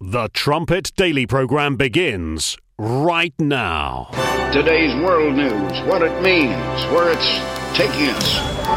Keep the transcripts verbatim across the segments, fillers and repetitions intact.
The Trumpet Daily program begins right now. Today's world news, what it means, where it's taking us.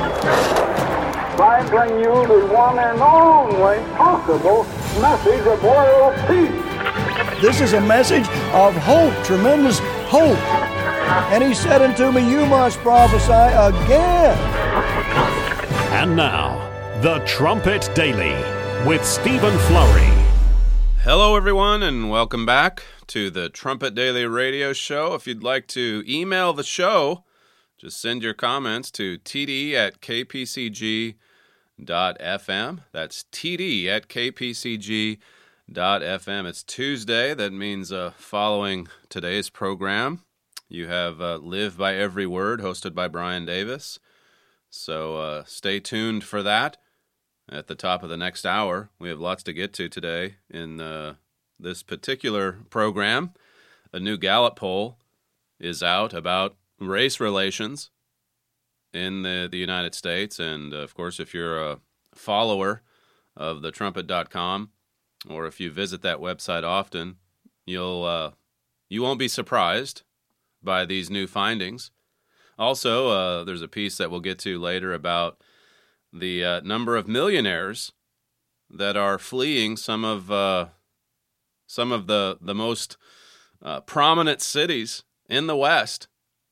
I bring you the one and only possible message of world peace. This is a message of hope, tremendous hope. And he said unto me, you must prophesy again. And now, The Trumpet Daily with Stephen Flurry. Hello, everyone, and welcome back to the Trumpet Daily Radio Show. If you'd like to email the show, just send your comments to t d at k p c g dot f m. That's t d at k p c g dot f m. It's Tuesday. That means uh, following today's program, you have uh, Live by Every Word, hosted by Brian Davis. So uh, stay tuned for that. At the top of the next hour, we have lots to get to today in uh, this particular program. A new Gallup poll is out about race relations in the, the United States. And, uh, of course, if you're a follower of the trumpet dot com, or if you visit that website often, you'll uh, you won't be surprised by these new findings. Also, uh, there's a piece that we'll get to later about the uh, number of millionaires that are fleeing some of uh, some of the the most uh, prominent cities in the West.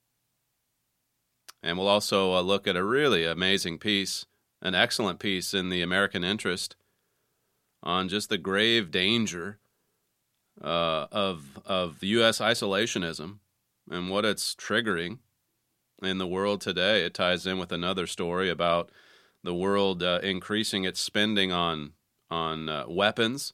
And we'll also uh, look at a really amazing piece, an excellent piece in the American Interest on just the grave danger uh, of of U S isolationism and what it's triggering in the world today. It ties in with another story about the world uh, increasing its spending on on uh, weapons.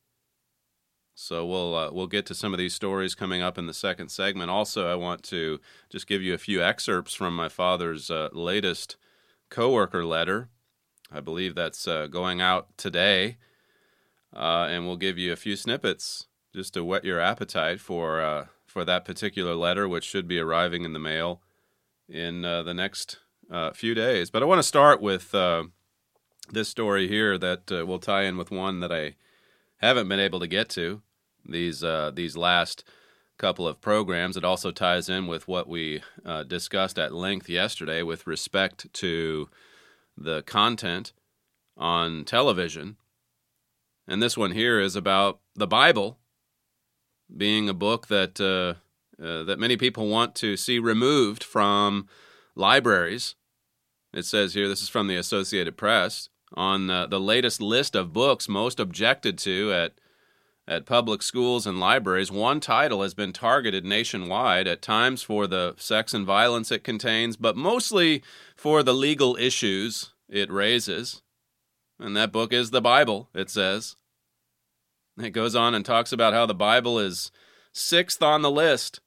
So we'll uh, we'll get to some of these stories coming up in the second segment. Also, I want to just give you a few excerpts from my father's uh, latest coworker letter. I believe that's uh, going out today, uh, and we'll give you a few snippets just to whet your appetite for uh, for that particular letter, which should be arriving in the mail in uh, the next Uh, few days. But I want to start with uh, this story here that uh, will tie in with one that I haven't been able to get to these uh, these last couple of programs. It also ties in with what we uh, discussed at length yesterday with respect to the content on television. And this one here is about the Bible being a book that uh, uh, that many people want to see removed from libraries. It says here, this is from the Associated Press, on uh, the latest list of books most objected to at at public schools and libraries. One title has been targeted nationwide, at times for the sex and violence it contains, but mostly for the legal issues it raises. And that book is the Bible, it says. It goes on and talks about how the Bible is sixth on the list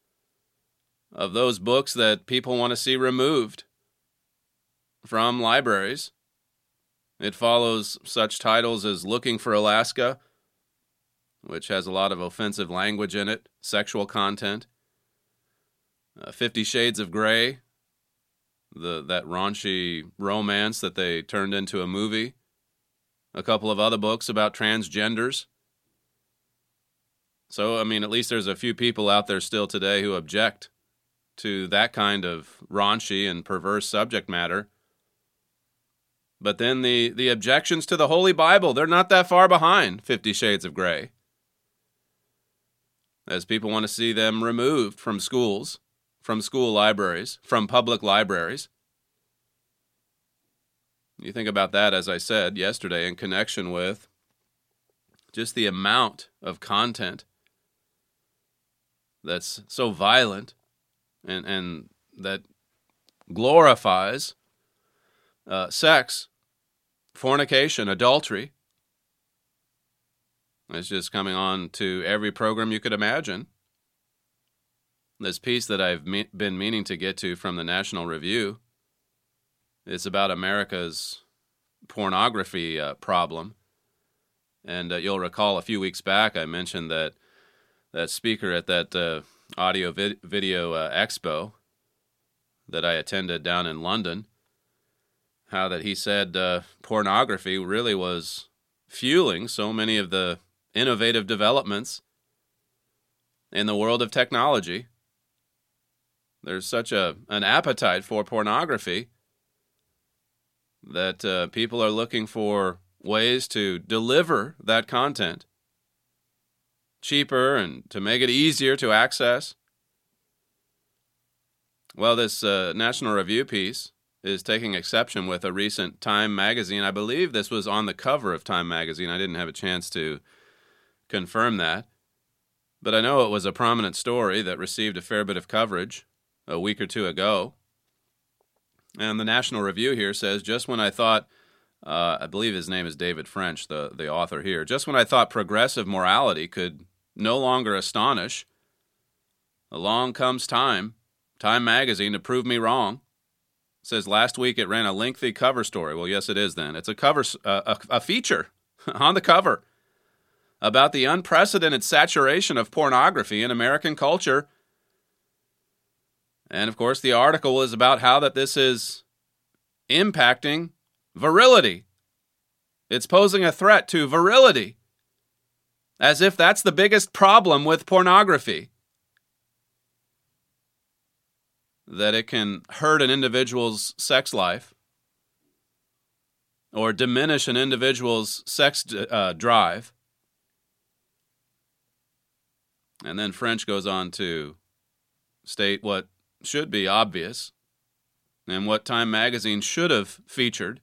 of those books that people want to see removed from libraries. It follows such titles as Looking for Alaska, which has a lot of offensive language in it, sexual content. Uh, Fifty Shades of Grey, the that raunchy romance that they turned into a movie. A couple of other books about transgenders. So, I mean, at least there's a few people out there still today who object to that kind of raunchy and perverse subject matter. But then the, the objections to the Holy Bible, they're not that far behind Fifty Shades of Grey, as people want to see them removed from schools, from school libraries, from public libraries. You think about that, as I said yesterday, in connection with just the amount of content that's so violent and, and that glorifies uh, sex, fornication, adultery. It's just coming on to every program you could imagine. This piece that I've me- been meaning to get to from the National Review is about America's pornography uh, problem. And uh, you'll recall a few weeks back I mentioned that that speaker at that uh, audio vid- video uh, expo that I attended down in London, how that he said uh, pornography really was fueling so many of the innovative developments in the world of technology. There's such a an appetite for pornography that uh, people are looking for ways to deliver that content cheaper and to make it easier to access. Well, this uh, National Review piece is taking exception with a recent Time magazine. I believe this was on the cover of Time magazine. I didn't have a chance to confirm that, but I know it was a prominent story that received a fair bit of coverage a week or two ago. And the National Review here says, just when I thought, uh, I believe his name is David French, the, the author here, just when I thought progressive morality could no longer astonish, along comes Time, Time magazine, to prove me wrong. It says last week it ran a lengthy cover story. Well, yes, it is then. It's a cover, uh, a, a feature on the cover about the unprecedented saturation of pornography in American culture. And, of course, the article is about how that this is impacting virility. It's posing a threat to virility, as if that's the biggest problem with pornography, that it can hurt an individual's sex life or diminish an individual's sex uh, drive. And then French goes on to state what should be obvious and what Time magazine should have featured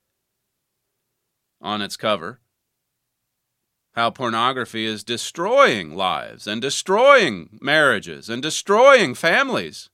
on its cover: how pornography is destroying lives and destroying marriages and destroying families.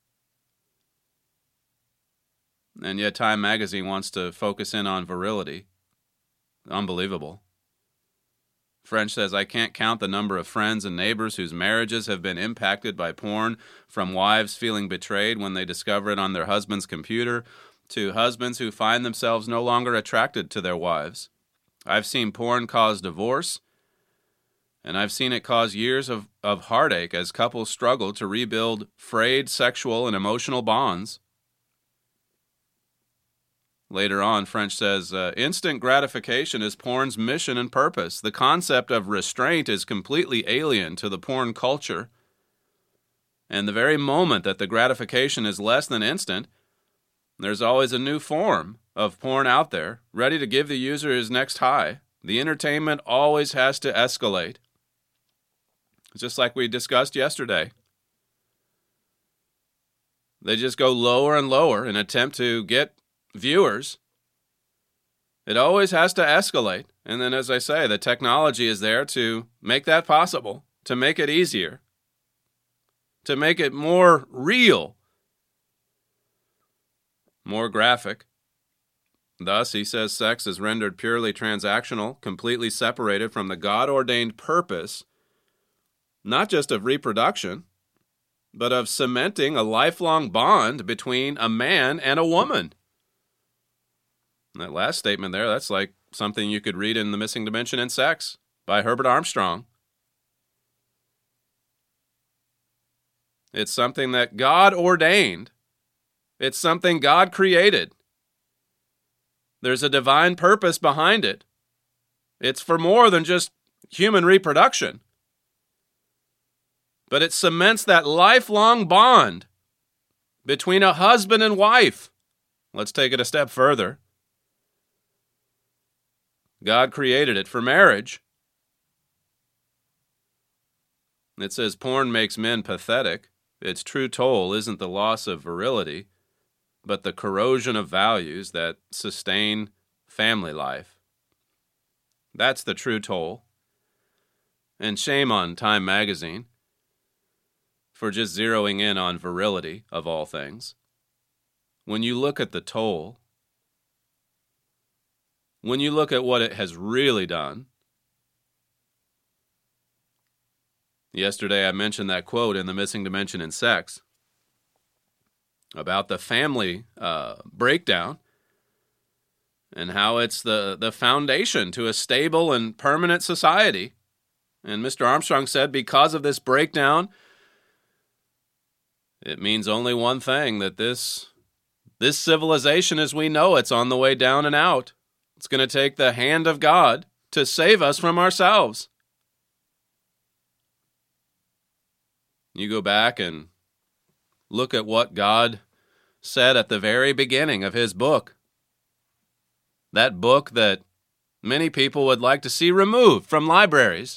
And yet Time magazine wants to focus in on virility. Unbelievable. French says, I can't count the number of friends and neighbors whose marriages have been impacted by porn, from wives feeling betrayed when they discover it on their husband's computer, to husbands who find themselves no longer attracted to their wives. I've seen porn cause divorce, and I've seen it cause years of, of heartache as couples struggle to rebuild frayed sexual and emotional bonds. Later on, French says, uh, instant gratification is porn's mission and purpose. The concept of restraint is completely alien to the porn culture. And the very moment that the gratification is less than instant, there's always a new form of porn out there, ready to give the user his next high. The entertainment always has to escalate. Just like we discussed yesterday. They just go lower and lower in an attempt to get viewers. It always has to escalate. And then, as I say, the technology is there to make that possible, to make it easier, to make it more real, more graphic. Thus, he says sex is rendered purely transactional, completely separated from the God-ordained purpose, not just of reproduction, but of cementing a lifelong bond between a man and a woman. That last statement there, that's like something you could read in The Missing Dimension in Sex by Herbert Armstrong. It's something that God ordained. It's something God created. There's a divine purpose behind it. It's for more than just human reproduction. But it cements that lifelong bond between a husband and wife. Let's take it a step further. God created it for marriage. It says porn makes men pathetic. Its true toll isn't the loss of virility, but the corrosion of values that sustain family life. That's the true toll. And shame on Time magazine for just zeroing in on virility, of all things. When you look at the toll, when you look at what it has really done. Yesterday I mentioned that quote in The Missing Dimension in Sex about the family uh, breakdown and how it's the, the foundation to a stable and permanent society. And Mister Armstrong said because of this breakdown, it means only one thing, that this, this civilization as we know it's on the way down and out. It's going to take the hand of God to save us from ourselves. You go back and look at what God said at the very beginning of his book. That book that many people would like to see removed from libraries.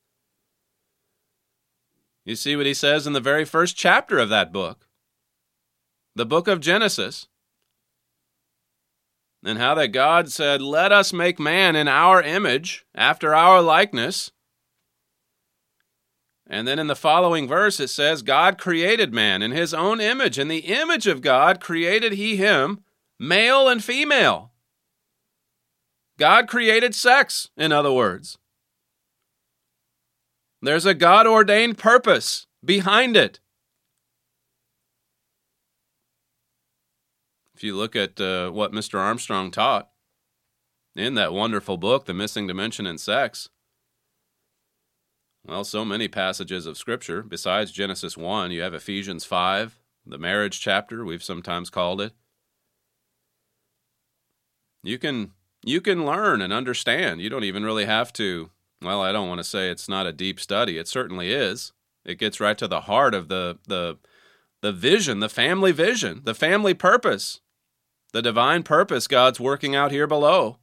You see what he says in the very first chapter of that book, the book of Genesis, and how that God said, "Let us make man in our image, after our likeness." And then in the following verse it says, God created man in his own image. In the image of God created he him, male and female. God created sex, in other words. There's a God-ordained purpose behind it. If you look at uh, what Mister Armstrong taught in that wonderful book, The Missing Dimension in Sex, well, so many passages of Scripture. Besides Genesis one, you have Ephesians five, the marriage chapter, we've sometimes called it. You can, you can learn and understand. You don't even really have to, well, I don't want to say it's not a deep study. It certainly is. It gets right to the heart of the, the, the vision, the family vision, the family purpose, the divine purpose God's working out here below.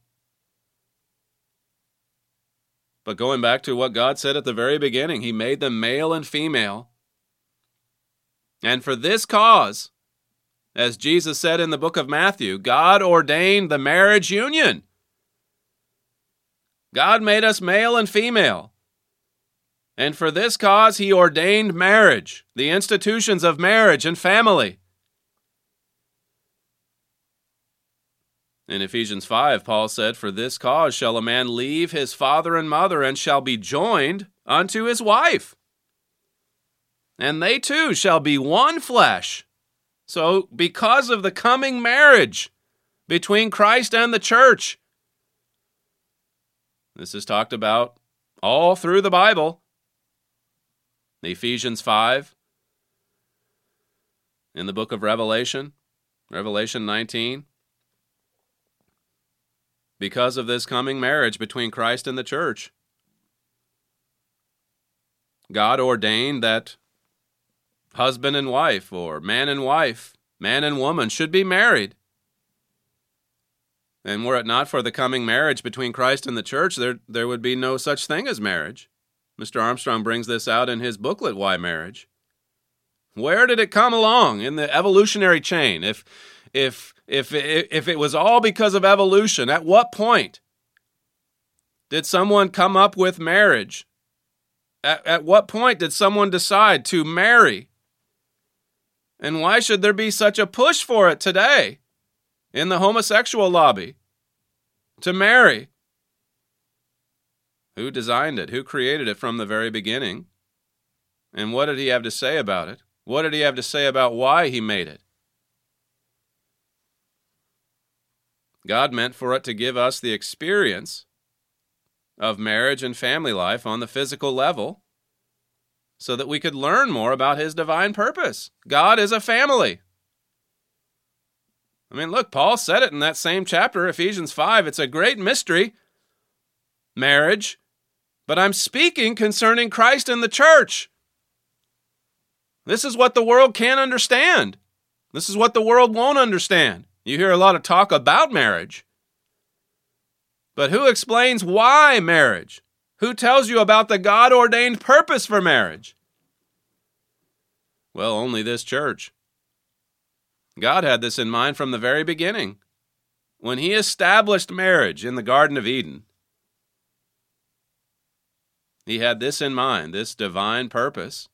But going back to what God said at the very beginning, he made them male and female. And for this cause, as Jesus said in the book of Matthew, God ordained the marriage union. God made us male and female. And for this cause, he ordained marriage, the institutions of marriage and family. In Ephesians five, Paul said, "For this cause shall a man leave his father and mother, and shall be joined unto his wife. And they two shall be one flesh." So, because of the coming marriage between Christ and the church, this is talked about all through the Bible. Ephesians five, in the book of Revelation, Revelation nineteen. Because of this coming marriage between Christ and the church, God ordained that husband and wife, or man and wife, man and woman, should be married. And were it not for the coming marriage between Christ and the church, there, there would be no such thing as marriage. Mister Armstrong brings this out in his booklet, Why Marriage? Where did it come along in the evolutionary chain? If, if, if, if it was all because of evolution, at what point did someone come up with marriage? At, at what point did someone decide to marry? And why should there be such a push for it today in the homosexual lobby to marry? Who designed it? Who created it from the very beginning? And what did he have to say about it? What did he have to say about why he made it? God meant for it to give us the experience of marriage and family life on the physical level so that we could learn more about his divine purpose. God is a family. I mean, look, Paul said it in that same chapter, Ephesians five. It's a great mystery, marriage, but I'm speaking concerning Christ and the church. This is what the world can't understand. This is what the world won't understand. You hear a lot of talk about marriage. But who explains why marriage? Who tells you about the God-ordained purpose for marriage? Well, only this church. God had this in mind from the very beginning. When he established marriage in the Garden of Eden, he had this in mind, this divine purpose.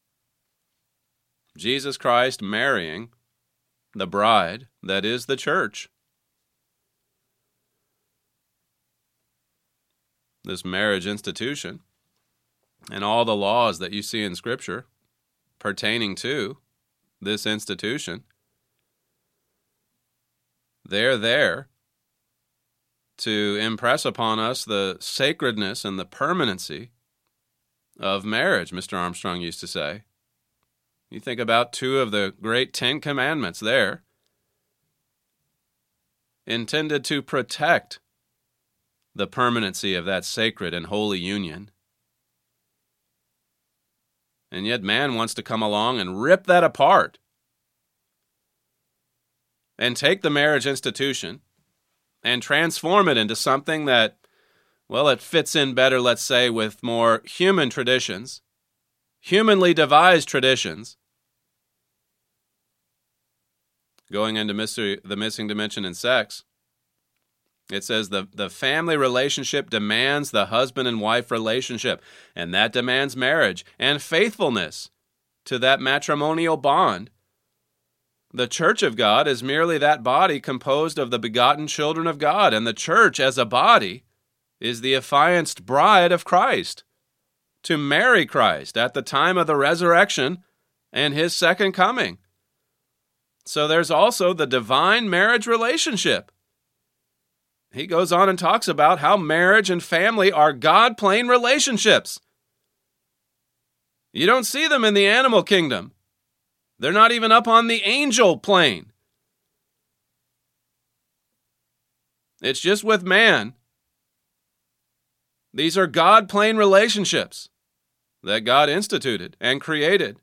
Jesus Christ marrying the bride that is the church. This marriage institution and all the laws that you see in Scripture pertaining to this institution, they're there to impress upon us the sacredness and the permanency of marriage, Mister Armstrong used to say. You think about two of the great Ten Commandments there, intended to protect the permanency of that sacred and holy union. And yet man wants to come along and rip that apart and take the marriage institution and transform it into something that, well, it fits in better, let's say, with more human traditions, humanly devised traditions. Going into mystery, the missing dimension in sex, it says the, the family relationship demands the husband and wife relationship, and that demands marriage and faithfulness to that matrimonial bond. The church of God is merely that body composed of the begotten children of God, and the church as a body is the affianced bride of Christ, to marry Christ at the time of the resurrection and his second coming. So there's also the divine marriage relationship. He goes on and talks about how marriage and family are God-plane relationships. You don't see them in the animal kingdom. They're not even up on the angel plane. It's just with man. These are God-plane relationships that God instituted and created.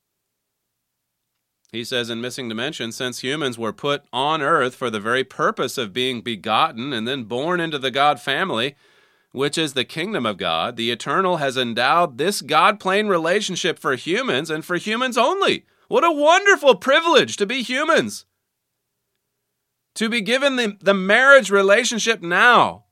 He says in Missing Dimension, since humans were put on earth for the very purpose of being begotten and then born into the God family, which is the kingdom of God, the Eternal has endowed this God-plane relationship for humans and for humans only. What a wonderful privilege to be humans. To be given the, the marriage relationship now,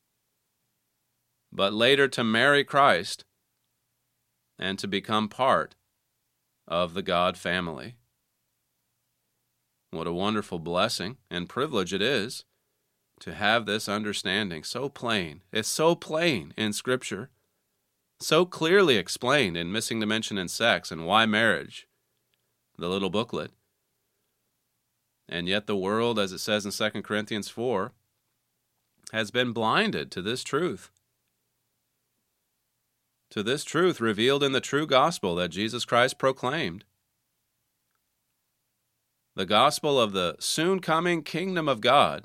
but later to marry Christ and to become part of the God family. What a wonderful blessing and privilege it is to have this understanding so plain. It's so plain in Scripture, so clearly explained in Missing Dimension in Sex and Why Marriage, the little booklet. And yet the world, as it says in Second Corinthians four, has been blinded to this truth. To this truth revealed in the true gospel that Jesus Christ proclaimed. The gospel of the soon-coming kingdom of God.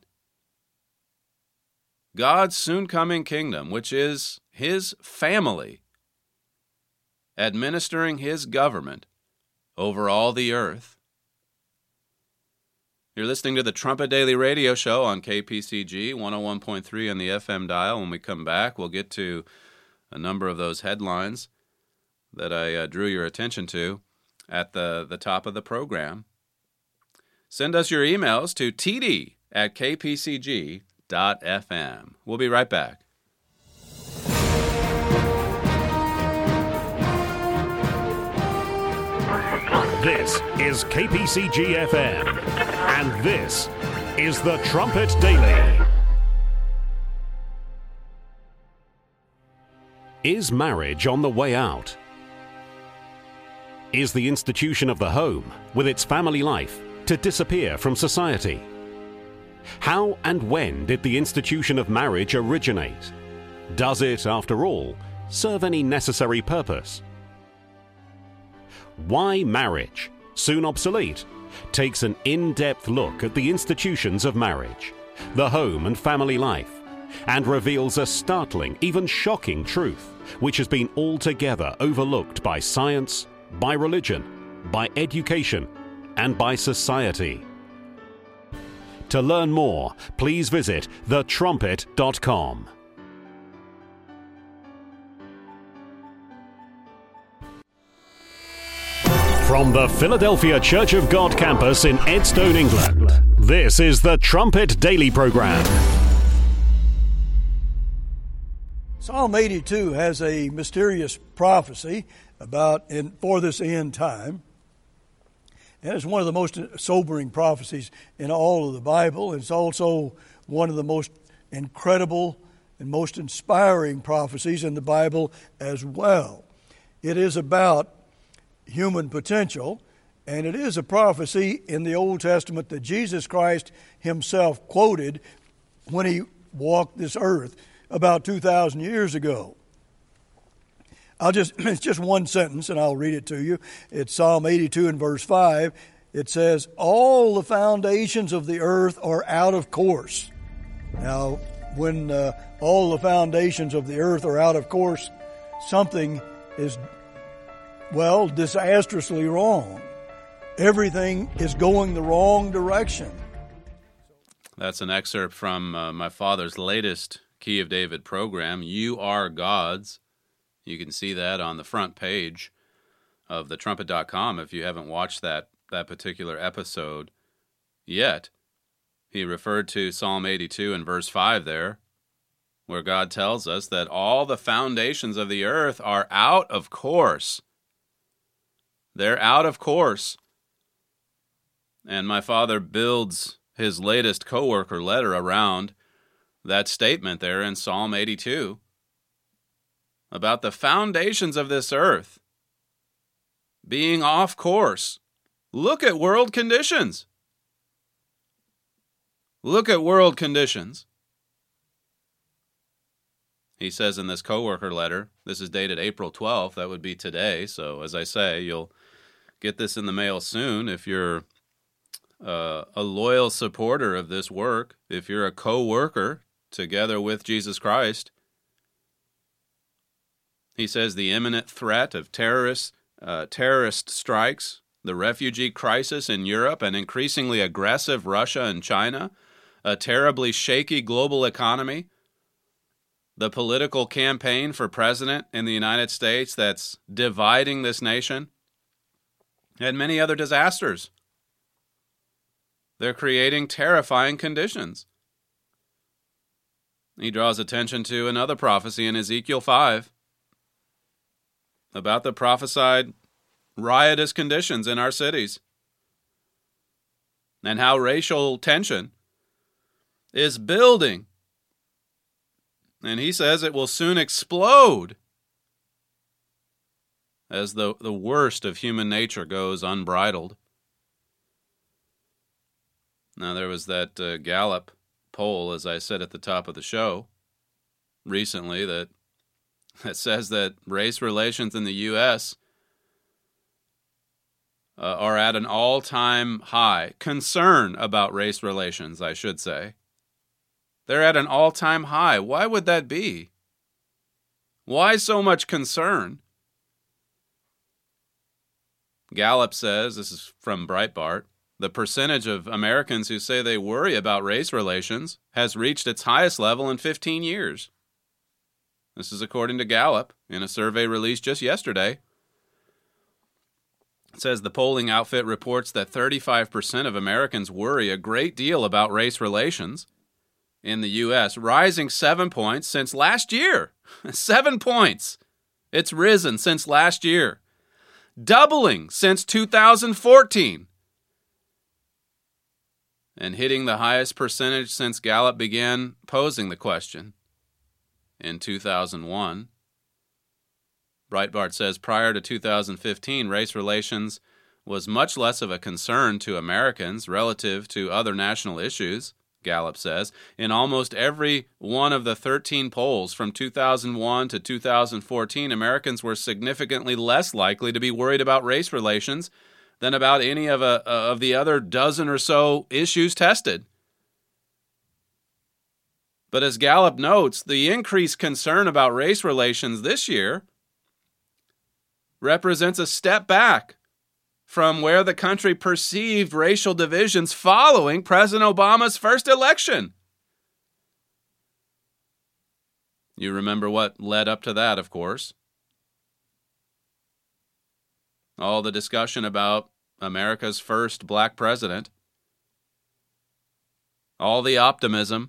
God's soon-coming kingdom, which is his family, administering his government over all the earth. You're listening to the Trumpet Daily Radio Show on K P C G one oh one point three on the F M dial. When we come back, we'll get to a number of those headlines that I uh, drew your attention to at the, the top of the program. Send us your emails to t d at k p c g dot f m. We'll be right back. This is K P C G F M, and this is the Trumpet Daily. Is marriage on the way out? Is the institution of the home, with its family life, to disappear from society? How and when did the institution of marriage originate? Does it, after all, serve any necessary purpose? Why Marriage, Soon Obsolete, takes an in-depth look at the institutions of marriage, the home and family life, and reveals a startling, even shocking truth, which has been altogether overlooked by science, by religion, by education, and by society. To learn more, please visit the trumpet dot com. From the Philadelphia Church of God campus in Edstone, England, this is the Trumpet Daily Program. Psalm eighty-two has a mysterious prophecy about in, for this end time. And it's one of the most sobering prophecies in all of the Bible. It's also one of the most incredible and most inspiring prophecies in the Bible as well. It is about human potential, and it is a prophecy in the Old Testament that Jesus Christ himself quoted when he walked this earth about two thousand years ago. I'll just, it's just one sentence, and I'll read it to you. It's Psalm eighty-two and verse five. It says, all the foundations of the earth are out of course. Now, when uh, all the foundations of the earth are out of course, something is well, disastrously wrong. Everything is going the wrong direction. That's an excerpt from uh, my father's latest Key of David program, You Are Gods. You can see that on the front page of the trumpet dot com if you haven't watched that, that particular episode yet. He referred to Psalm eighty-two and verse five there, where God tells us that all the foundations of the earth are out of course. They're out of course. And my father builds his latest coworker letter around that statement there in Psalm eighty-two about the foundations of this earth being off course. Look at world conditions. Look at world conditions. He says in this coworker letter, this is dated April twelfth, that would be today, so as I say, you'll get this in the mail soon if you're uh, a loyal supporter of this work, if you're a co-worker together with Jesus Christ. He says the imminent threat of terrorist, uh, terrorist strikes, the refugee crisis in Europe, an increasingly aggressive Russia and China, a terribly shaky global economy, the political campaign for president in the United States that's dividing this nation, and many other disasters. They're creating terrifying conditions. He draws attention to another prophecy in Ezekiel five about the prophesied riotous conditions in our cities and how racial tension is building. And he says it will soon explode as the, the worst of human nature goes unbridled. Now, there was that uh, Gallup poll, as I said at the top of the show, recently that, that says that race relations in the U S uh, are at an all-time high. Concern about race relations, I should say. They're at an all-time high. Why would that be? Why so much concern? Gallup says, this is from Breitbart, the percentage of Americans who say they worry about race relations has reached its highest level in fifteen years. This is according to Gallup in a survey released just yesterday. It says the polling outfit reports that thirty-five percent of Americans worry a great deal about race relations in the U S, rising seven points since last year. Seven points. It's risen since last year. Doubling since two thousand fourteen. And hitting the highest percentage since Gallup began posing the question in two thousand one. Breitbart says prior to two thousand fifteen, race relations was much less of a concern to Americans relative to other national issues, Gallup says. In almost every one of the thirteen polls from two thousand one to two thousand fourteen, Americans were significantly less likely to be worried about race relations than about any of, a, of the other dozen or so issues tested. But as Gallup notes, the increased concern about race relations this year represents a step back from where the country perceived racial divisions following President Obama's first election. You remember what led up to that, of course. All the discussion about America's first black president. All the optimism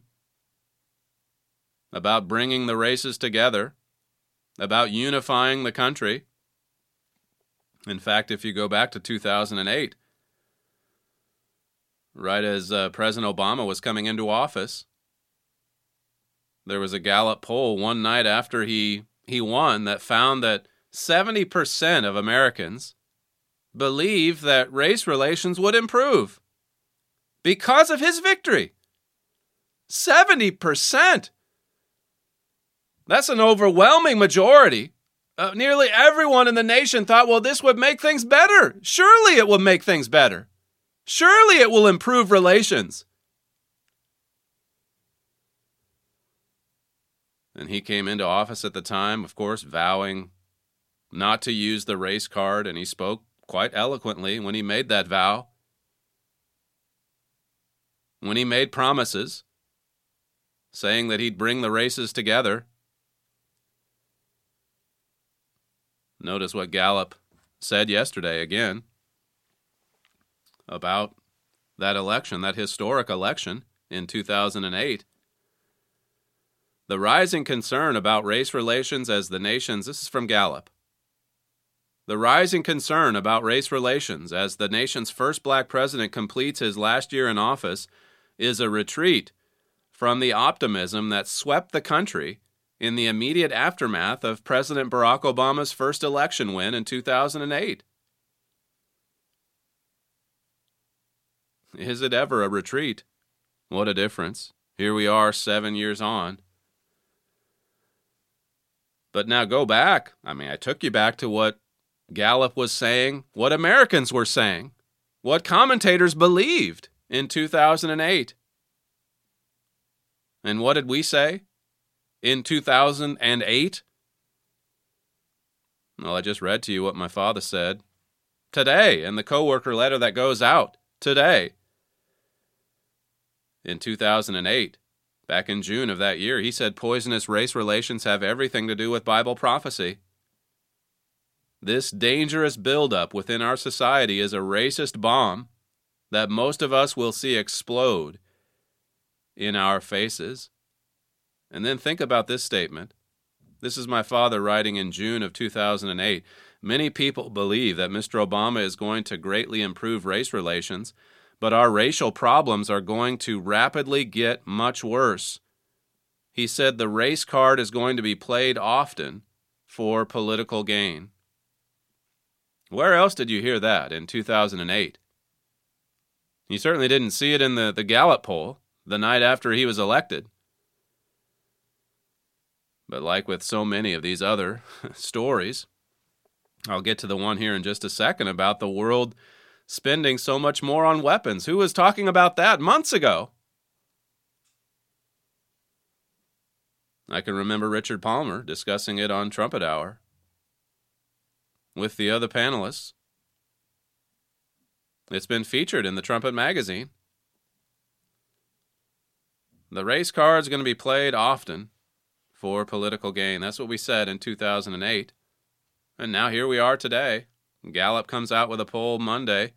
about bringing the races together, about unifying the country. In fact, if you go back to two thousand eight, right as uh, President Obama was coming into office, there was a Gallup poll one night after he, he won that found that seventy percent of Americans believe that race relations would improve because of his victory. seventy percent! That's an overwhelming majority. Uh, nearly everyone in the nation thought, well, this would make things better. Surely it will make things better. Surely it will improve relations. And he came into office at the time, of course, vowing not to use the race card, and he spoke quite eloquently when he made that vow. When he made promises, saying that he'd bring the races together. Notice what Gallup said yesterday again about that election, that historic election in two thousand eight. The rising concern about race relations as the nation's, this is from Gallup, the rising concern about race relations as the nation's first black president completes his last year in office is a retreat from the optimism that swept the country in the immediate aftermath of President Barack Obama's first election win in two thousand eight. Is it ever a retreat? What a difference. Here we are seven years on. But now go back. I mean, I took you back to what Gallup was saying, what Americans were saying, what commentators believed in two thousand eight. And what did we say in two thousand eight? Well, I just read to you what my father said today in the coworker letter that goes out today. In two thousand eight, back in June of that year, he said poisonous race relations have everything to do with Bible prophecy. This dangerous buildup within our society is a racist bomb that most of us will see explode in our faces. And then think about this statement. This is my father writing in June of two thousand eight. Many people believe that Mister Obama is going to greatly improve race relations, but our racial problems are going to rapidly get much worse. He said the race card is going to be played often for political gain. Where else did you hear that in two thousand eight? You certainly didn't see it in the, the Gallup poll the night after he was elected. But like with so many of these other stories, I'll get to the one here in just a second about the world spending so much more on weapons. Who was talking about that months ago? I can remember Richard Palmer discussing it on Trumpet Hour with the other panelists. It's been featured in the Trumpet magazine. The race card's going to be played often for political gain. That's what we said in two thousand eight. And now here we are today. Gallup comes out with a poll Monday.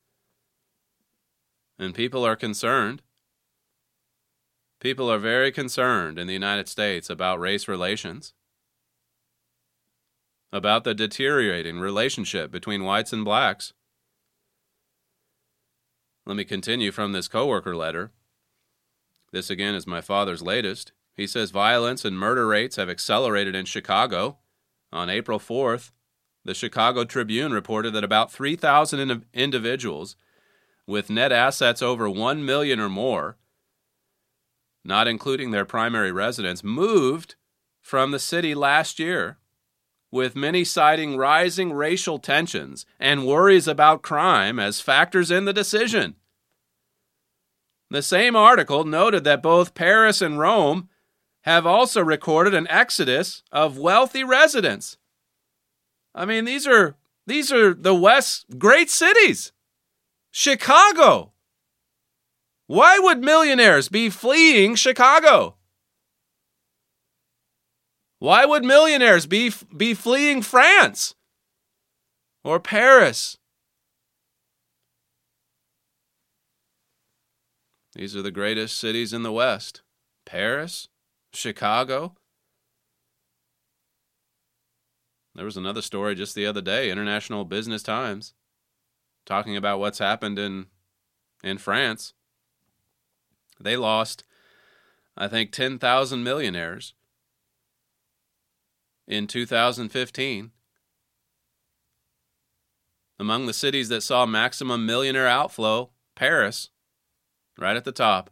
And people are concerned. People are very concerned in the United States about race relations, about the deteriorating relationship between whites and blacks. Let me continue from this coworker letter. This again is my father's latest. He says violence and murder rates have accelerated in Chicago. On April fourth, the Chicago Tribune reported that about three thousand in- individuals with net assets over one million dollars or more, not including their primary residence, moved from the city last year, with many citing rising racial tensions and worries about crime as factors in the decision. The same article noted that both Paris and Rome have also recorded an exodus of wealthy residents. I mean, these are these are the West's great cities. Chicago. Why would millionaires be fleeing Chicago? Why would millionaires be, be fleeing France or Paris? These are the greatest cities in the West. Paris, Chicago. There was another story just the other day, International Business Times, talking about what's happened in in France. They lost, I think, ten thousand millionaires in two thousand fifteen. Among the cities that saw maximum millionaire outflow, Paris, right at the top.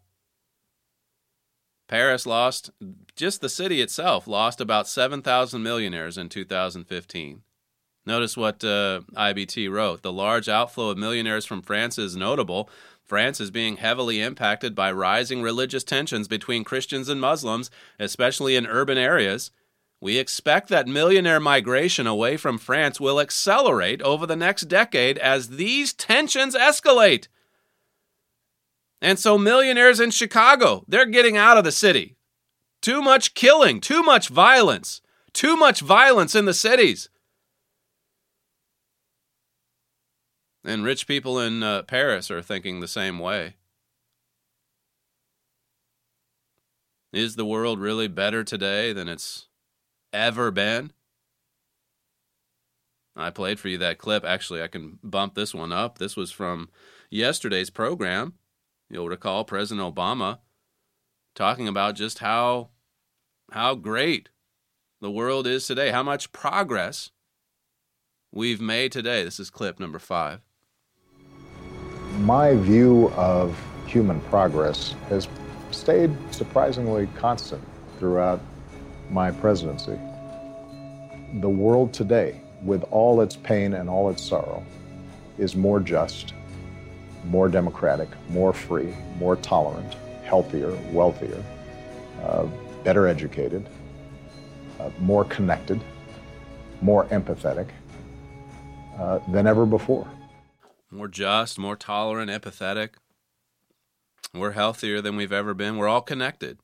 Paris lost, just the city itself, lost about seven thousand millionaires in two thousand fifteen. Notice what uh, I B T wrote. The large outflow of millionaires from France is notable. France is being heavily impacted by rising religious tensions between Christians and Muslims, especially in urban areas, We expect that millionaire migration away from France will accelerate over the next decade as these tensions escalate. And so millionaires in Chicago, they're getting out of the city. Too much killing, too much violence, too much violence in the cities. And rich people in uh, Paris are thinking the same way. Is the world really better today than it's ever been? I played for you that clip. Actually, I can bump this one up. This was from yesterday's program. You'll recall President Obama talking about just how, how great the world is today, how much progress we've made today. This is clip number five. My view of human progress has stayed surprisingly constant throughout my presidency. The world today, with all its pain and all its sorrow, is more just, more democratic, more free, more tolerant, healthier, wealthier, uh, better educated, uh, more connected, more empathetic uh, than ever before. More just, more tolerant, empathetic. We're healthier than we've ever been. We're all connected.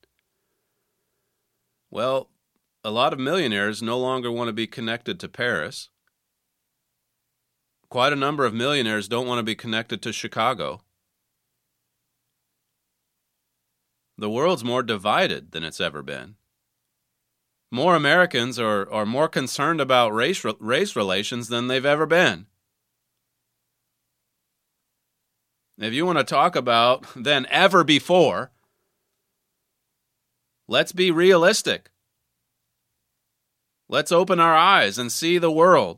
Well, a lot of millionaires no longer want to be connected to Paris. Quite a number of millionaires don't want to be connected to Chicago. The world's more divided than it's ever been. More Americans are, are more concerned about race, race relations than they've ever been. If you want to talk about than ever before, let's be realistic. Let's open our eyes and see the world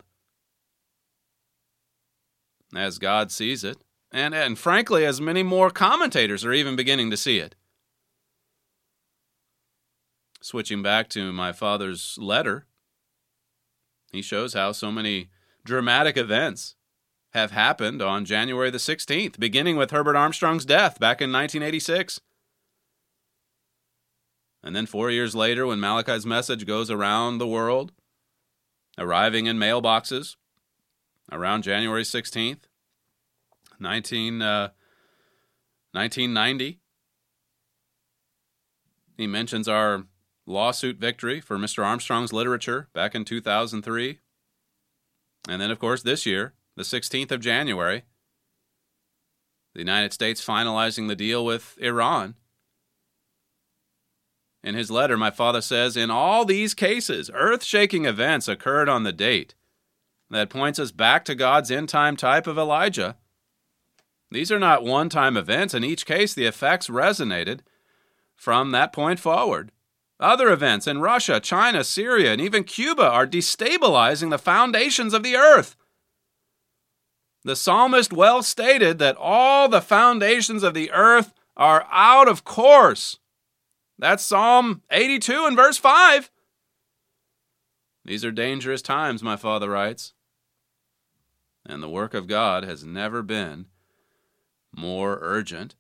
as God sees it. And, and frankly, as many more commentators are even beginning to see it. Switching back to my father's letter, he shows how so many dramatic events have happened on January the sixteenth, beginning with Herbert Armstrong's death back in nineteen eighty-six. And then four years later, when Malachi's message goes around the world, arriving in mailboxes around January sixteenth, nineteen, uh, nineteen ninety, he mentions our lawsuit victory for Mister Armstrong's literature back in two thousand three. And then, of course, this year, the sixteenth of January, the United States finalizing the deal with Iran. In his letter, my father says, in all these cases, earth-shaking events occurred on the date that points us back to God's end-time type of Elijah. These are not one-time events. In each case, the effects resonated from that point forward. Other events in Russia, China, Syria, and even Cuba are destabilizing the foundations of the earth. The psalmist well stated that all the foundations of the earth are out of course. That's Psalm eighty-two and verse five. These are dangerous times, my father writes. And the work of God has never been more urgent.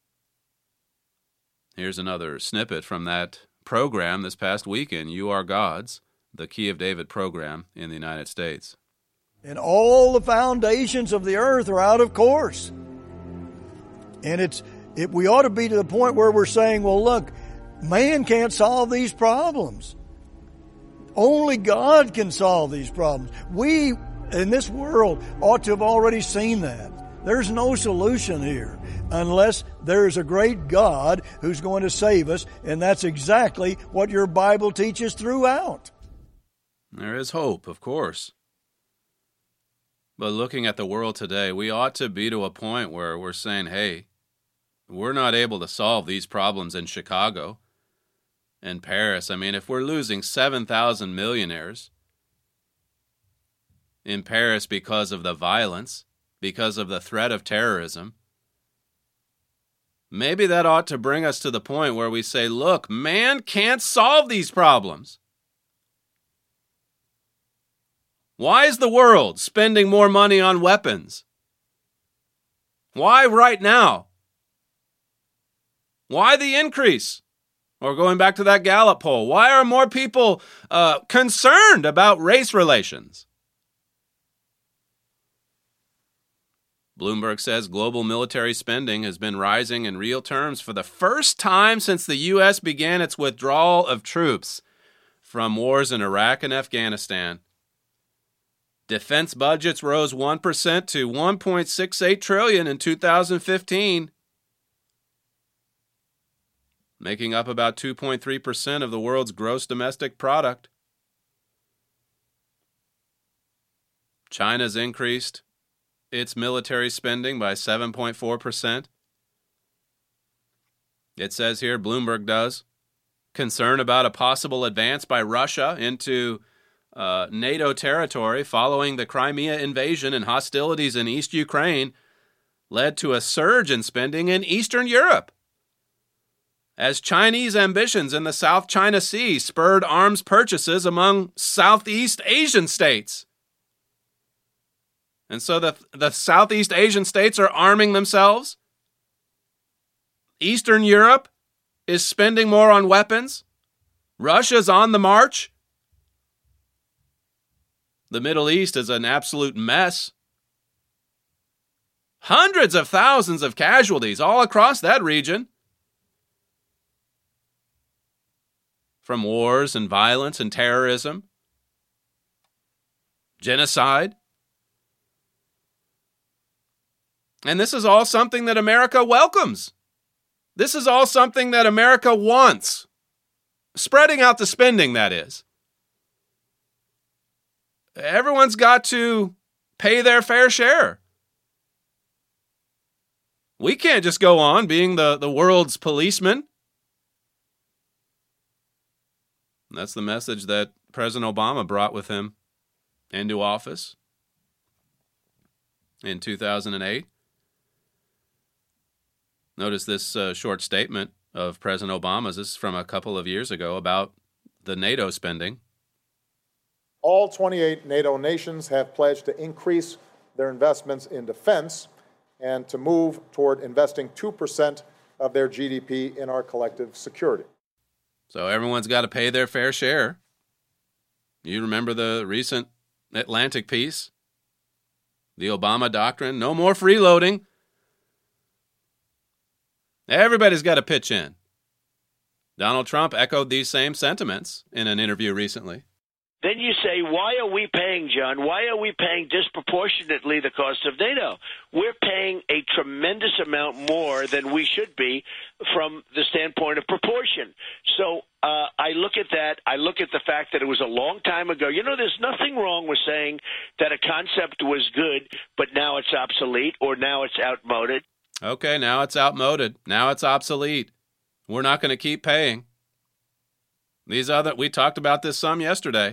Here's another snippet from that program this past weekend, You Are God's, the Key of David program in the United States. And all the foundations of the earth are out of course. And it's it, we ought to be to the point where we're saying, well, look, man can't solve these problems. Only God can solve these problems. We, in this world, ought to have already seen that. There's no solution here unless there's a great God who's going to save us, and that's exactly what your Bible teaches throughout. There is hope, of course. But looking at the world today, we ought to be to a point where we're saying, hey, we're not able to solve these problems in Chicago and Paris. I mean, if we're losing seven thousand millionaires in Paris because of the violence, because of the threat of terrorism, maybe that ought to bring us to the point where we say, look, man can't solve these problems. Why is the world spending more money on weapons? Why right now? Why the increase Or going back to that Gallup poll, why are more people uh, concerned about race relations? Bloomberg says global military spending has been rising in real terms for the first time since the U S began its withdrawal of troops from wars in Iraq and Afghanistan. Defense budgets rose one percent to one point six eight trillion dollars in two thousand fifteen, making up about two point three percent of the world's gross domestic product. China's increased its military spending by seven point four percent. It says here, Bloomberg does, concern about a possible advance by Russia into uh, NATO territory following the Crimea invasion and hostilities in East Ukraine led to a surge in spending in Eastern Europe, as Chinese ambitions in the South China Sea spurred arms purchases among Southeast Asian states. And so the, the Southeast Asian states are arming themselves. Eastern Europe is spending more on weapons. Russia's on the march. The Middle East is an absolute mess. Hundreds of thousands of casualties all across that region, from wars and violence and terrorism, genocide. And this is all something that America welcomes. This is all something that America wants. Spreading out the spending, that is. Everyone's got to pay their fair share. We can't just go on being the, the world's policeman. That's the message that President Obama brought with him into office in two thousand eight. Notice this uh, short statement of President Obama's. This is from a couple of years ago about the NATO spending. All twenty-eight NATO nations have pledged to increase their investments in defense and to move toward investing two percent of their G D P in our collective security. So everyone's got to pay their fair share. You remember the recent Atlantic peace? The Obama doctrine, no more freeloading. Everybody's got to pitch in. Donald Trump echoed these same sentiments in an interview recently. Then you say, why are we paying, John? Why are we paying disproportionately the cost of NATO? We're paying a tremendous amount more than we should be from the standpoint of proportion. So uh, I look at that. I look at the fact that it was a long time ago. You know, there's nothing wrong with saying that a concept was good, but now it's obsolete or now it's outmoded. Okay, now it's outmoded. Now it's obsolete. We're not going to keep paying. These other, we talked about this some yesterday.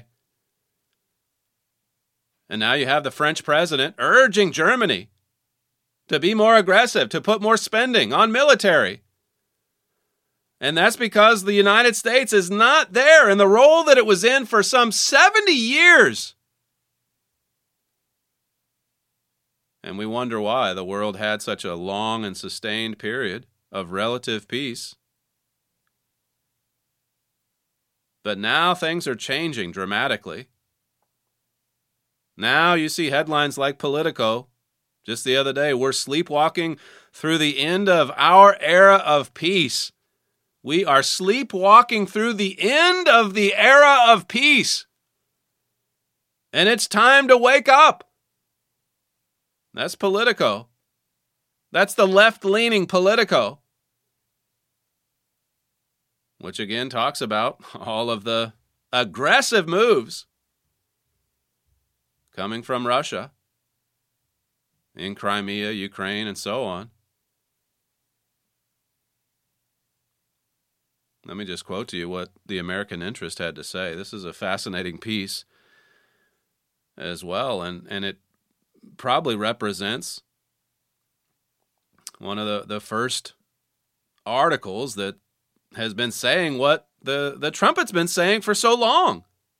And now you have the French president urging Germany to be more aggressive, to put more spending on military. And that's because the United States is not there in the role that it was in for some seventy years. And we wonder why the world had such a long and sustained period of relative peace. But now things are changing dramatically. Now you see headlines like Politico. Just the other day, we're sleepwalking through the end of our era of peace. We are sleepwalking through the end of the era of peace. And it's time to wake up. That's Politico. That's the left-leaning Politico. Which again talks about all of the aggressive moves coming from Russia in Crimea, Ukraine, and so on. Let me just quote to you what the American Interest had to say. This is a fascinating piece as well, and, and it probably represents one of the, the first articles that has been saying what the, the trumpet's been saying for so long.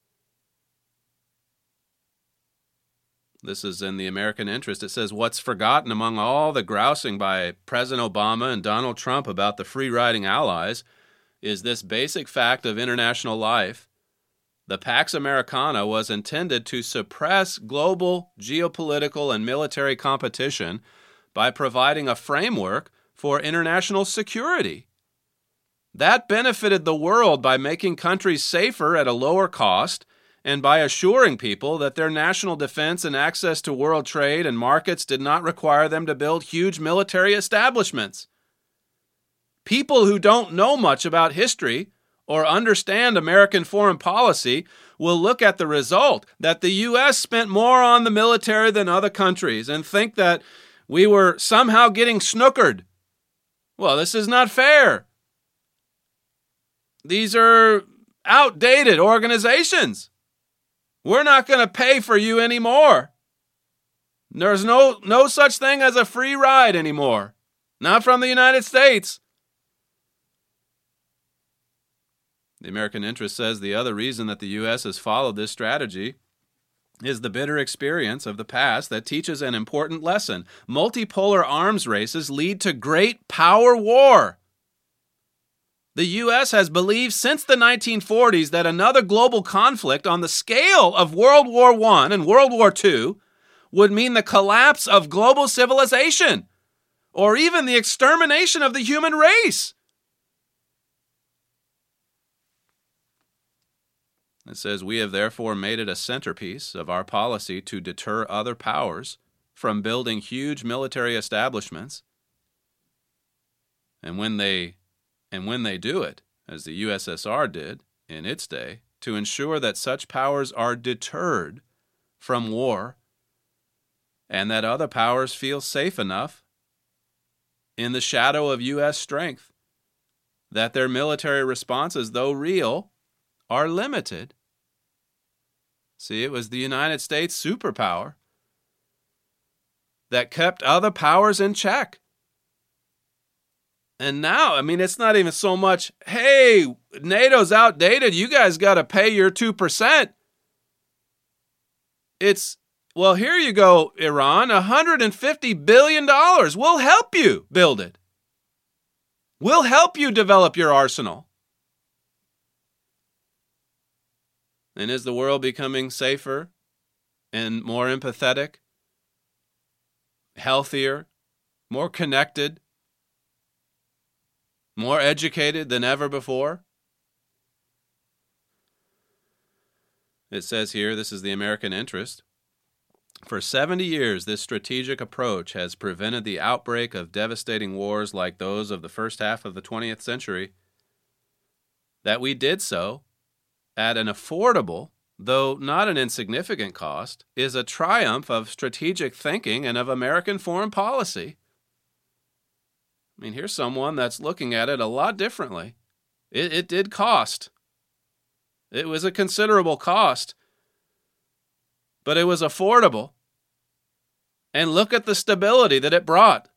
This is in the American Interest. It says, what's forgotten among all the grousing by President Obama and Donald Trump about the free-riding allies is this basic fact of international life. The Pax Americana was intended to suppress global geopolitical and military competition by providing a framework for international security. That benefited the world by making countries safer at a lower cost and by assuring people that their national defense and access to world trade and markets did not require them to build huge military establishments. People who don't know much about history or understand American foreign policy will look at the result that the U S spent more on the military than other countries and think that we were somehow getting snookered. Well, this is not fair. These are outdated organizations. We're not going to pay for you anymore. There's no, no such thing as a free ride anymore. Not from the United States. The American Interest says the other reason that the U S has followed this strategy is the bitter experience of the past that teaches an important lesson. Multipolar arms races lead to great power war. The U S has believed since the nineteen forties that another global conflict on the scale of World War One and World War Two would mean the collapse of global civilization, or even the extermination of the human race. It says, we have therefore made it a centerpiece of our policy to deter other powers from building huge military establishments. And when they, and when they do it, as the U S S R did in its day, to ensure that such powers are deterred from war and that other powers feel safe enough in the shadow of U S strength, that their military responses, though real, are limited. See, it was the United States superpower that kept other powers in check. And now, I mean, it's not even so much, hey, NATO's outdated, you guys got to pay your two percent. It's, well, here you go, Iran, one hundred fifty billion dollars. We'll help you build it. We'll help you develop your arsenal. And is the world becoming safer and more empathetic, healthier, more connected, more educated than ever before? It says here, this is the American Interest. For seventy years, this strategic approach has prevented the outbreak of devastating wars like those of the first half of the twentieth century. That we did so at an affordable, though not an insignificant cost, is a triumph of strategic thinking and of American foreign policy. I mean, here's someone that's looking at it a lot differently. It, it did cost. It was a considerable cost, but it was affordable. And look at the stability that it brought.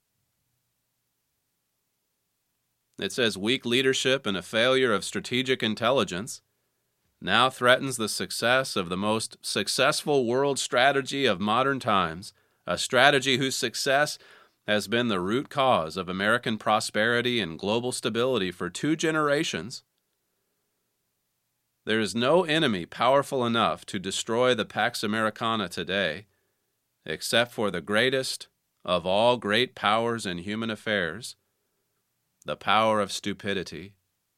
It says weak leadership and a failure of strategic intelligence now threatens the success of the most successful world strategy of modern times, a strategy whose success has been the root cause of American prosperity and global stability for two generations. There is no enemy powerful enough to destroy the Pax Americana today, except for the greatest of all great powers in human affairs, the power of stupidity.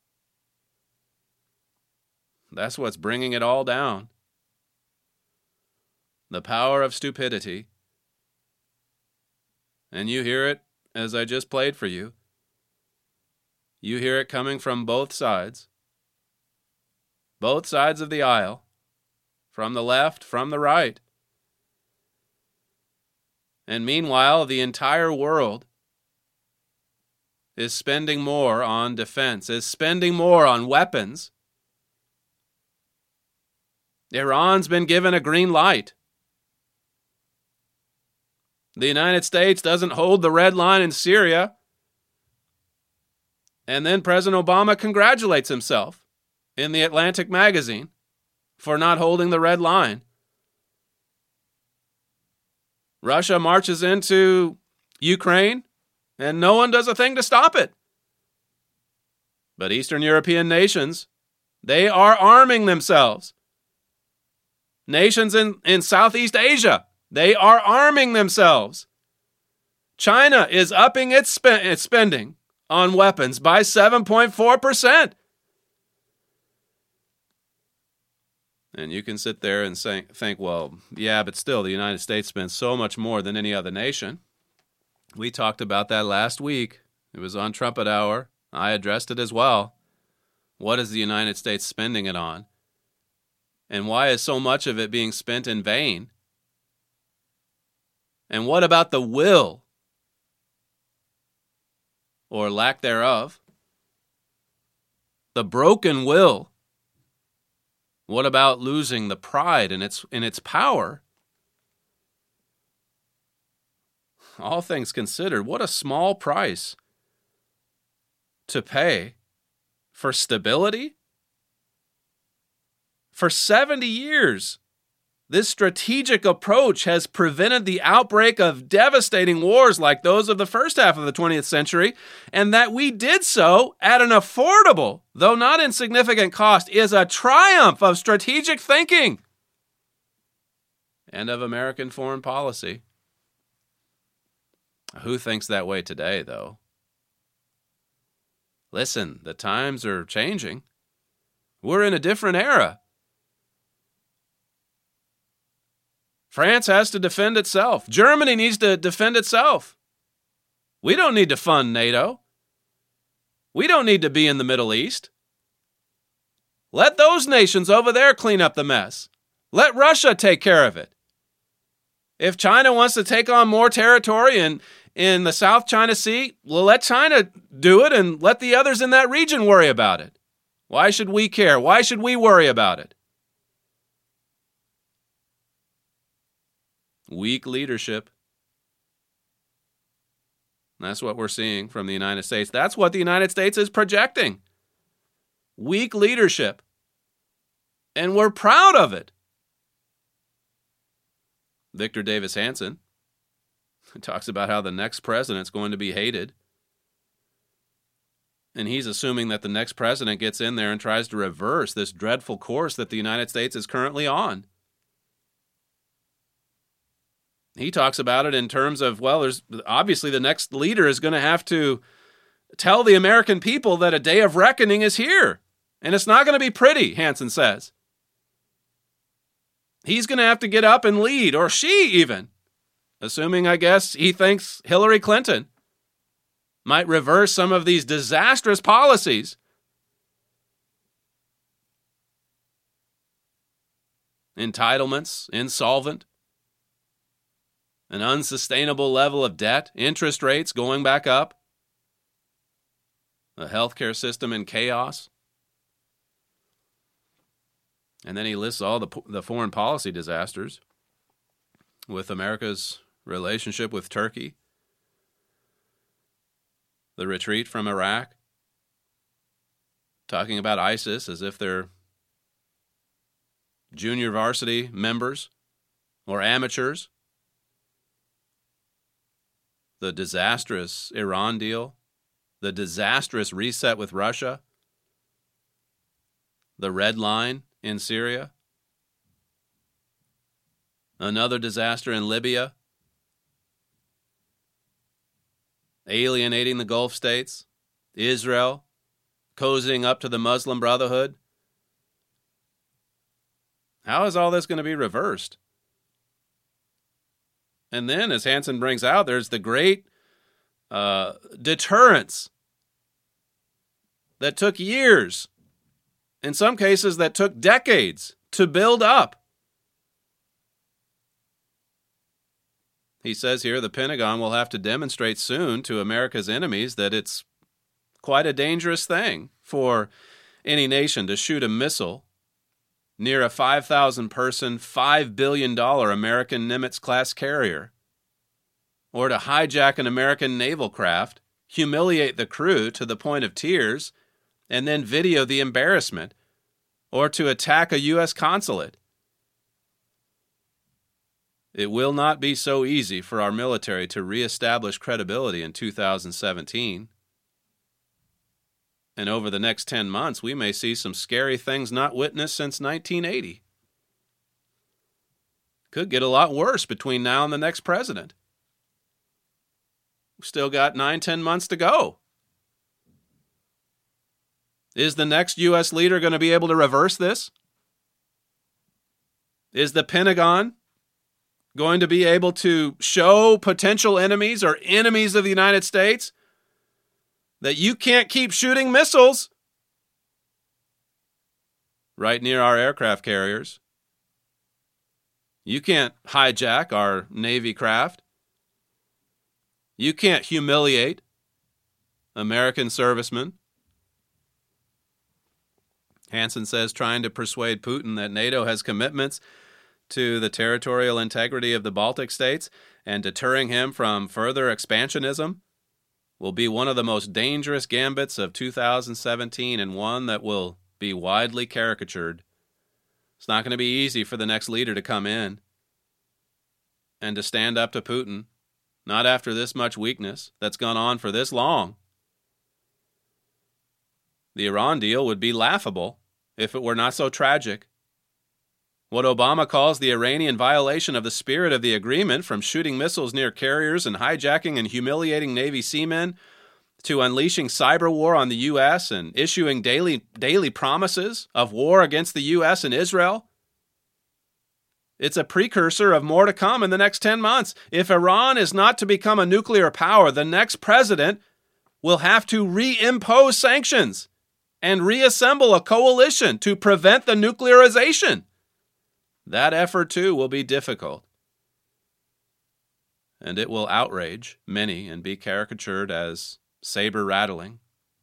That's what's bringing it all down. The power of stupidity. And you hear it as I just played for you. You hear it coming from both sides. Both sides of the aisle. From the left, from the right. And meanwhile, the entire world is spending more on defense, is spending more on weapons. Iran's been given a green light. The United States doesn't hold the red line in Syria. And then President Obama congratulates himself in the Atlantic magazine for not holding the red line. Russia marches into Ukraine, and no one does a thing to stop it. But Eastern European nations, they are arming themselves. Nations in, in Southeast Asia, they are arming themselves. China is upping its, spe- its spending on weapons by seven point four percent. And you can sit there and say, think, well, yeah, but still, the United States spends so much more than any other nation. We talked about that last week. It was on Trumpet Hour. I addressed it as well. What is the United States spending it on? And why is so much of it being spent in vain? And what about the will, or lack thereof? The broken will. What about losing the pride in its in its power? All things considered, what a small price to pay for stability. For seventy years, this strategic approach has prevented the outbreak of devastating wars like those of the first half of the twentieth century, and that we did so at an affordable, though not insignificant cost, is a triumph of strategic thinking and of American foreign policy. Who thinks that way today, though? Listen, the times are changing. We're in a different era. France has to defend itself. Germany needs to defend itself. We don't need to fund NATO. We don't need to be in the Middle East. Let those nations over there clean up the mess. Let Russia take care of it. If China wants to take on more territory in, in the South China Sea, well, let China do it and let the others in that region worry about it. Why should we care? Why should we worry about it? Weak leadership. That's what we're seeing from the United States. That's what the United States is projecting. Weak leadership. And we're proud of it. Victor Davis Hanson talks about how the next president's going to be hated. And he's assuming that the next president gets in there and tries to reverse this dreadful course that the United States is currently on. He talks about it in terms of, well, there's obviously the next leader is going to have to tell the American people that a day of reckoning is here. And it's not going to be pretty, Hanson says. He's going to have to get up and lead, or she even, assuming, I guess, he thinks Hillary Clinton might reverse some of these disastrous policies. Entitlements, insolvent, an unsustainable level of debt, interest rates going back up, a healthcare system in chaos. And then he lists all the, the foreign policy disasters with America's relationship with Turkey, the retreat from Iraq, talking about ISIS as if they're junior varsity members or amateurs. The disastrous Iran deal, the disastrous reset with Russia, the red line in Syria, another disaster in Libya, alienating the Gulf states, Israel, cozying up to the Muslim Brotherhood. How is all this going to be reversed? And then, as Hanson brings out, there's the great uh, deterrence that took years, in some cases that took decades to build up. He says here the Pentagon will have to demonstrate soon to America's enemies that it's quite a dangerous thing for any nation to shoot a missile near a five thousand person, five billion dollars American Nimitz-class carrier, or to hijack an American naval craft, humiliate the crew to the point of tears, and then video the embarrassment, or to attack a U S consulate. It will not be so easy for our military to reestablish credibility in two thousand seventeen. And over the next ten months, we may see some scary things not witnessed since nineteen eighty. Could get a lot worse between now and the next president. We've still got nine, ten months to go. Is the next U S leader going to be able to reverse this? Is the Pentagon going to be able to show potential enemies or enemies of the United States that you can't keep shooting missiles right near our aircraft carriers? You can't hijack our Navy craft. You can't humiliate American servicemen. Hansen says trying to persuade Putin that NATO has commitments to the territorial integrity of the Baltic states and deterring him from further expansionism will be one of the most dangerous gambits of two thousand seventeen, and one that will be widely caricatured. It's not going to be easy for the next leader to come in and to stand up to Putin, not after this much weakness that's gone on for this long. The Iran deal would be laughable if it were not so tragic. What Obama calls the Iranian violation of the spirit of the agreement, from shooting missiles near carriers and hijacking and humiliating Navy seamen to unleashing cyber war on the U S and issuing daily, daily promises of war against the U S and Israel. It's a precursor of more to come in the next ten months. If Iran is not to become a nuclear power, the next president will have to reimpose sanctions and reassemble a coalition to prevent the nuclearization. That effort, too, will be difficult. And it will outrage many and be caricatured as saber-rattling.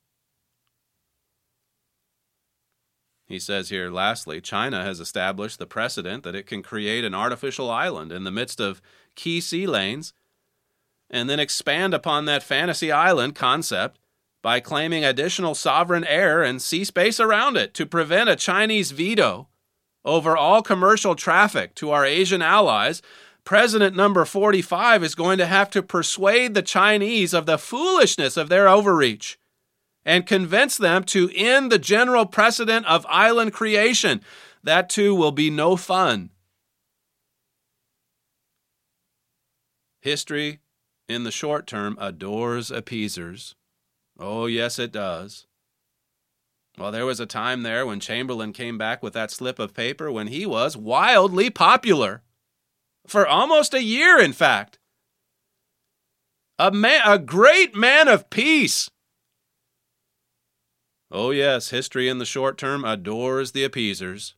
He says here, lastly, China has established the precedent that it can create an artificial island in the midst of key sea lanes and then expand upon that fantasy island concept by claiming additional sovereign air and sea space around it to prevent a Chinese veto over all commercial traffic to our Asian allies. President number forty-five is going to have to persuade the Chinese of the foolishness of their overreach and convince them to end the general precedent of island creation. That, too, will be no fun. History, in the short term, adores appeasers. Oh, yes, it does. Well, there was a time there when Chamberlain came back with that slip of paper when he was wildly popular. For almost a year, in fact. A man, a great man of peace. Oh, yes, history in the short term adores the appeasers.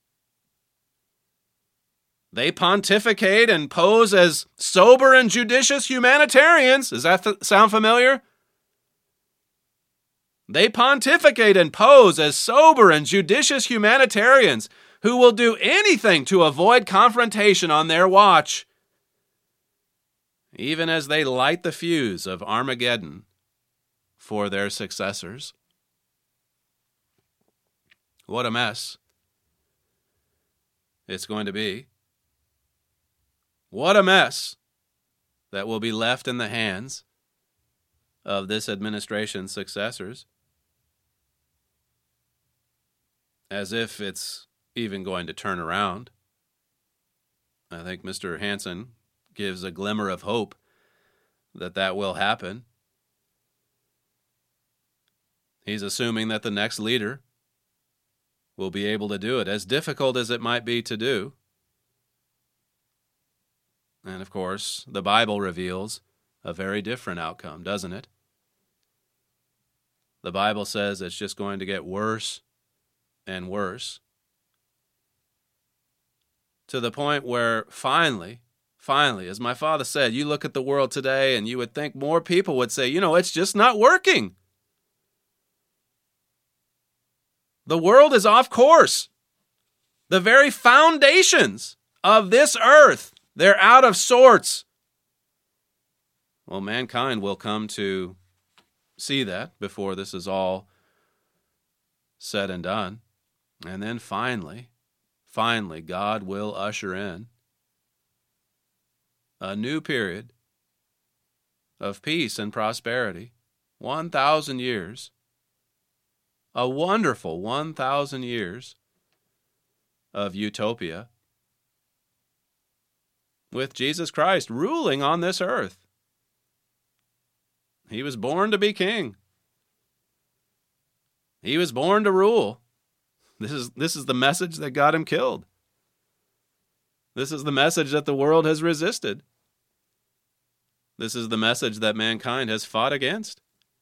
They pontificate and pose as sober and judicious humanitarians. Does that th- sound familiar? They pontificate and pose as sober and judicious humanitarians who will do anything to avoid confrontation on their watch, even as they light the fuse of Armageddon for their successors. What a mess it's going to be. What a mess that will be left in the hands of this administration's successors. As if it's even going to turn around. I think Mister Hansen gives a glimmer of hope that that will happen. He's assuming that the next leader will be able to do it, as difficult as it might be to do. And of course, the Bible reveals a very different outcome, doesn't it? The Bible says it's just going to get worse and worse, to the point where finally, finally, as my father said, you look at the world today and you would think more people would say, you know, it's just not working. The world is off course. The very foundations of this earth, they're out of sorts. Well, mankind will come to see that before this is all said and done. And then finally, finally, God will usher in a new period of peace and prosperity, one thousand years a wonderful one thousand years of utopia with Jesus Christ ruling on this earth. He was born to be king. He was born to rule. This is, this is the message that got him killed. This is the message that the world has resisted. This is the message that mankind has fought against.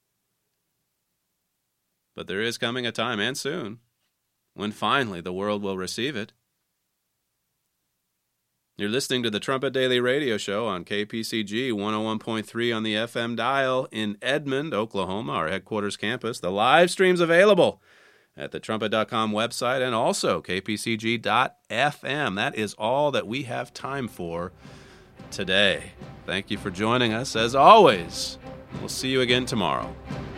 But there is coming a time, and soon, when finally the world will receive it. You're listening to the Trumpet Daily Radio Show on K P C G one oh one point three on the F M dial in Edmond, Oklahoma, our headquarters campus. The live stream's available at the trumpet dot com website and also k p c g dot f m. That is all that we have time for today. Thank you for joining us. As always, we'll see you again tomorrow.